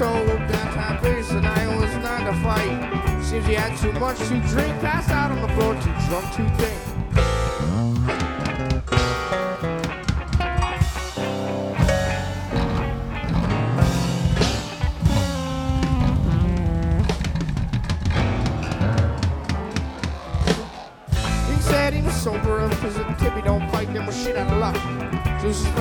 told downtown base and I was not to fight. Seems he had too much to drink, passed out on the floor, too drunk to think. He said he was sober, cause the tippy don't fight them with shit out of luck. Juice is